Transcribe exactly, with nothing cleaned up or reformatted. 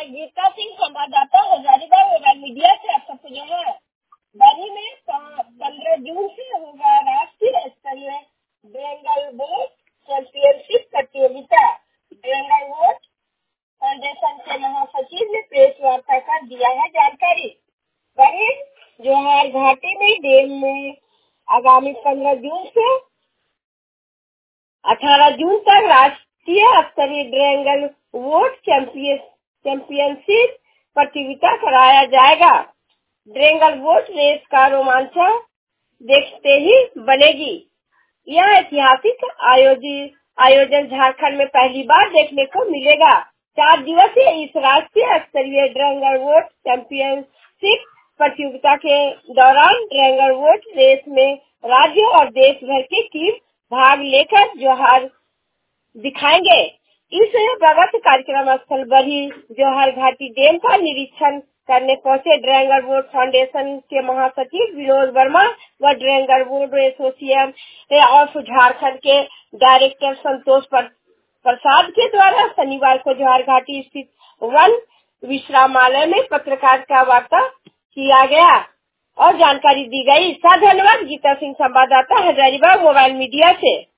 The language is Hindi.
गीता सिंह, संवाददाता हजारीबाग मोबाइल मीडिया से आप सबको जो है बरही में पंद्रह जून से होगा राष्ट्रीय स्तरीय ड्रैगन बोट चैंपियनशिप प्रतियोगिता। ड्रैगन बोट फाउंडेशन के महासचिव ने प्रेस वार्ता कर दिया है जानकारी। बरही जोहार घाटी में डैम में आगामी पंद्रह जून से अठारह जून तक राष्ट्रीय स्तरीय ड्रैगन बोट चैंपियनशिप प्रतियोगिता कराया जाएगा। ड्रैगन बोट रेस का रोमांच देखते ही बनेगी। यह ऐतिहासिक आयोजित आयोजन झारखंड में पहली बार देखने को मिलेगा। चार दिवसीय इस राष्ट्रीय स्तरीय ड्रैगन बोट चैंपियनशिप प्रतियोगिता के दौरान ड्रैगन बोट रेस में राज्यों और देश भर की टीम भाग लेकर जोहार दिखाएंगे। इस प्रगत कार्यक्रम स्थल बरही जोहार घाटी डैम का निरीक्षण करने पहुंचे ड्रैगन बोट फाउंडेशन के महासचिव विनोद वर्मा व dragon boat association of Jharkhand के डायरेक्टर संतोष प्रसाद के द्वारा शनिवार को जोहार घाटी स्थित वन विश्रामालय में पत्रकार का वार्ता किया गया और जानकारी दी गई। धन्यवाद। गीता सिंह, संवाददाता हजारीबाग मोबाइल मीडिया से।